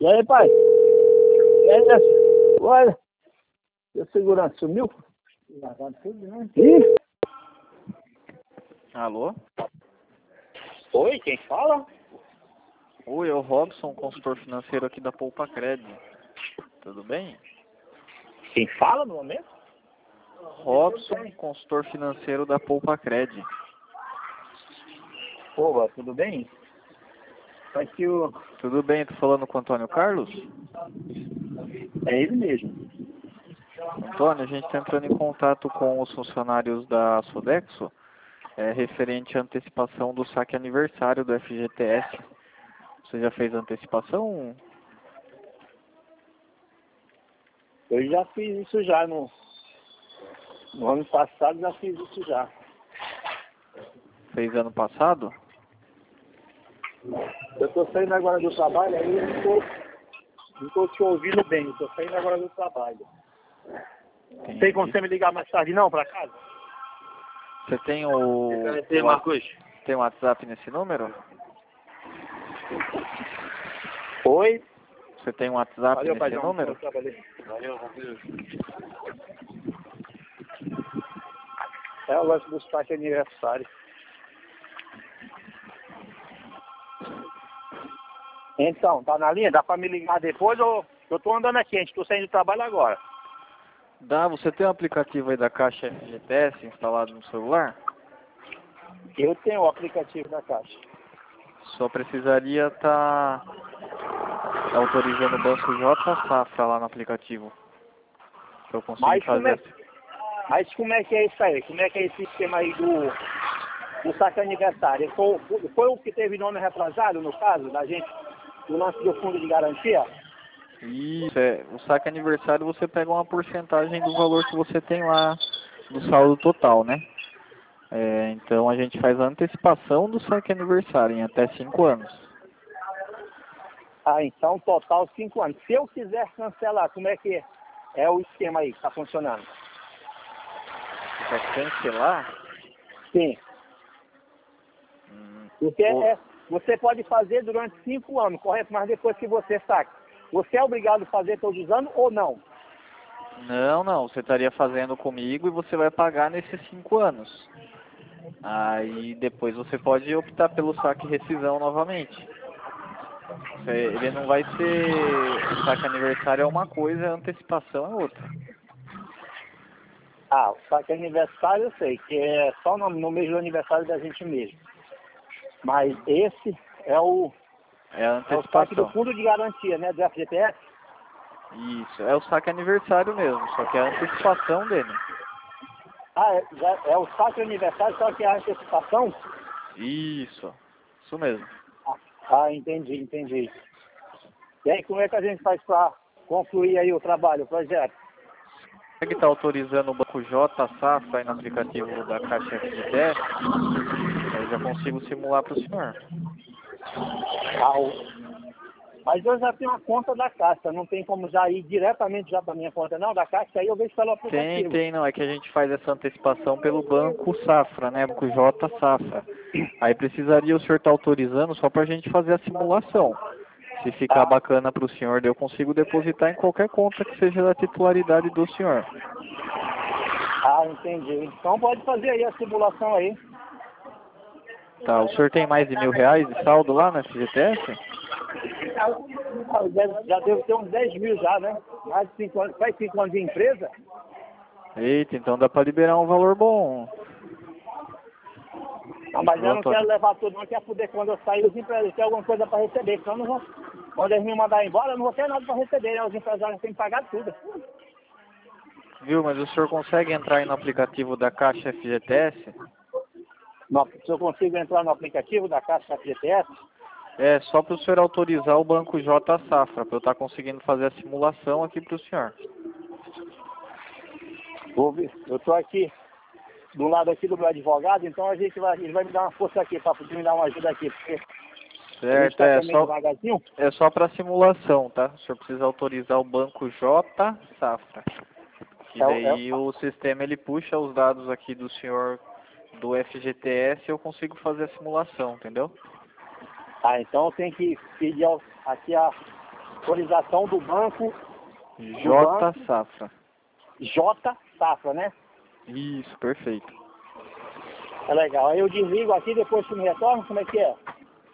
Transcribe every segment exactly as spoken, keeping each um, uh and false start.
E aí, pai? E aí, né? Olha, o segurança sumiu? Ih! Alô? Oi, quem fala? Oi, é o Robson, consultor financeiro aqui da Poupa Cred. Tudo bem? Quem fala no momento? Robson, consultor financeiro da Poupa Cred. Pô, tudo bem? Aqui o... Tudo bem? Tô falando com o Antônio Carlos? É ele mesmo. Antônio, a gente está entrando em contato com os funcionários da Sodexo, é, referente à antecipação do saque aniversário do F G T S. Você já fez a antecipação? Eu já fiz isso já no... No ano passado já fiz isso já. Fez ano passado? Eu tô saindo agora do trabalho, aí eu não tô, não tô te ouvindo bem, eu tô saindo agora do trabalho. Entendi. Tem como você me ligar mais tarde não, pra casa? Você tem o... Tem, Marcos? Tem um WhatsApp nesse número? Oi? Você tem um WhatsApp Valeu, nesse paizão. número? Valeu, valeu. É o lance do saque aniversário. Então, tá na linha? Dá pra me ligar depois ou... Eu tô andando aqui, a gente tô saindo do trabalho agora. Dá, você tem o aplicativo aí da Caixa F G T S instalado no celular? Eu tenho o aplicativo da Caixa. Só precisaria estar autorizando o Banco J Safra lá no aplicativo. Se eu conseguir Mas como, é, fazer. mas como é que é isso aí? Como é que é esse sistema aí do, do saque aniversário? Foi, foi o que teve nome retrasado, no caso, da gente, do lance do fundo de garantia? Isso, é, o saque aniversário você pega uma porcentagem do valor que você tem lá do saldo total, né? É, então a gente faz a antecipação do saque aniversário em até cinco anos. Ah, então total cinco anos. Se eu quiser cancelar, como é que é, é o esquema aí que está funcionando? Quer cancelar? Sim. Hum, Porque o- é, você pode fazer durante cinco anos, correto? Mas depois que você saca, você é obrigado a fazer todos os anos ou não? Não, não, você estaria fazendo comigo e você vai pagar nesses cinco anos. Aí depois você pode optar pelo saque rescisão novamente. Você- Ele não vai ser... O saque aniversário é uma coisa, a antecipação é outra. Ah, o saque aniversário eu sei, que é só no, no mês do aniversário da gente mesmo. Mas esse é o, É a é o saque do antecipação. fundo de garantia, né, do F G T S? Isso, é o saque aniversário mesmo, só que é a antecipação dele. Ah, é, já- é o saque aniversário, só que é a antecipação? Isso, isso mesmo. Ah, entendi, entendi. E aí, como é que a gente faz para concluir aí o trabalho, o projeto? Você está autorizando o Banco J Safra aí no aplicativo da Caixa F G T S, eu já consigo simular para o senhor. Ah, o- Mas eu já tenho uma conta da Caixa, não tem como já ir diretamente já para minha conta, não, da Caixa, aí eu vejo pelo Tem, aplicativo. tem, não. É que a gente faz essa antecipação pelo Banco Safra, né? Banco J Safra. Aí precisaria o senhor estar autorizando só para a gente fazer a simulação. Se ficar Ah, bacana para o senhor, daí eu consigo depositar em qualquer conta que seja da titularidade do senhor. ah, entendi. Então pode fazer aí a simulação aí. Tá, o senhor tem mais de mil reais de saldo lá na F G T S? Ah, deve- Já devo ter uns dez mil já, né? Mais de cinco anos, faz cinco anos de empresa? Eita, então dá para liberar um valor bom. Não, mas Viu, eu não quero Antônio? levar tudo, não quero poder quando eu sair os empresários ter alguma coisa para receber, senão eu não vou, quando eles me mandarem embora, eu não vou ter nada para receber, né? Os empresários têm que pagar tudo. Viu, mas o senhor consegue entrar aí no aplicativo da Caixa F G T S? Não, se eu consigo entrar no aplicativo da Caixa F G T S, É, só para o senhor autorizar o Banco J Safra, para eu estar conseguindo fazer a simulação aqui para o senhor. vou ver. Eu estou aqui do lado aqui do meu advogado, então a gente vai, ele vai me dar uma força aqui, para poder me dar uma ajuda aqui, porque a gente Certo, está é também só, devagarzinho. é só para simulação, tá? O senhor precisa autorizar o Banco J Safra. Que É, o- é, daí o sistema ele puxa os dados aqui do senhor do F G T S e eu consigo fazer a simulação, entendeu? ah, então tem que pedir ao, aqui a, Autorização do banco. J Safra. J Safra, né? Isso, perfeito. É legal. Aí eu desligo aqui, depois que me retorno, como é que é?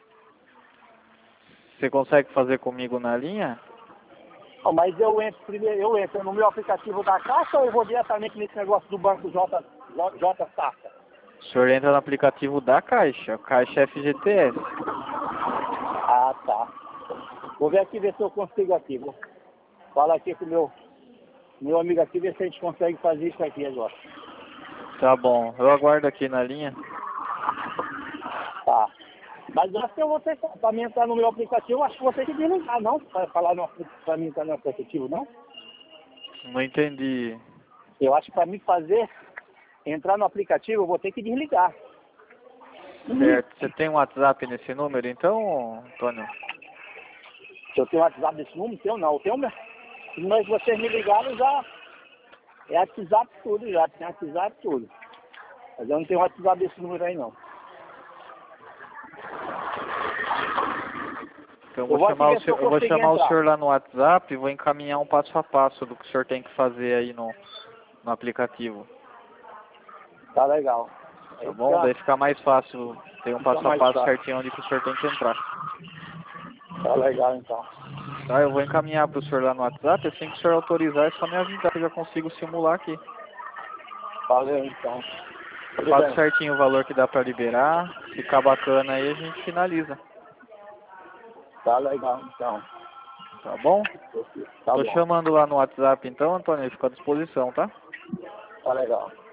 Você consegue fazer comigo na linha? Oh, mas eu entro primeiro, eu entro no meu aplicativo da Caixa ou eu vou diretamente nesse negócio do banco J, J, J Safra? O senhor entra no aplicativo da Caixa, Caixa F G T S. Ah, tá. Vou ver aqui, ver se eu consigo aqui. Vou falar aqui com o meu, meu amigo aqui, ver se a gente consegue fazer isso aqui agora. Tá bom, eu aguardo aqui na linha. Tá. Mas eu acho que eu vou ter, para mim entrar no meu aplicativo, eu acho que vou ter que desligar, não? Para falar no, para mim entrar no aplicativo, não? Não entendi. Eu acho que para mim fazer, entrar no aplicativo, eu vou ter que desligar. Certo. Você tem um WhatsApp nesse número então, Antônio? Se eu tenho WhatsApp desse número, tenho não. Eu tenho, mas vocês me ligaram já. É WhatsApp tudo já, tem WhatsApp tudo. Mas eu não tenho WhatsApp desse número aí não. Então eu vou, eu chamar, o senhor, eu vou chamar o senhor lá no WhatsApp e vou encaminhar um passo a passo do que o senhor tem que fazer aí no, no aplicativo. Tá legal. Tá bom? Tá. Daí fica mais fácil, tem um passo a passo certinho onde que o senhor tem que entrar. Tá legal então. Tá, eu vou encaminhar para o senhor lá no WhatsApp, assim que o senhor autorizar é só me avisar que eu já consigo simular aqui. Valeu então. Eu faço certinho o valor que dá para liberar, ficar bacana aí a gente finaliza. Tá legal então. Tá bom? Tá Tô bom. chamando lá no WhatsApp então, Antônio, fica à disposição, tá? Tá legal.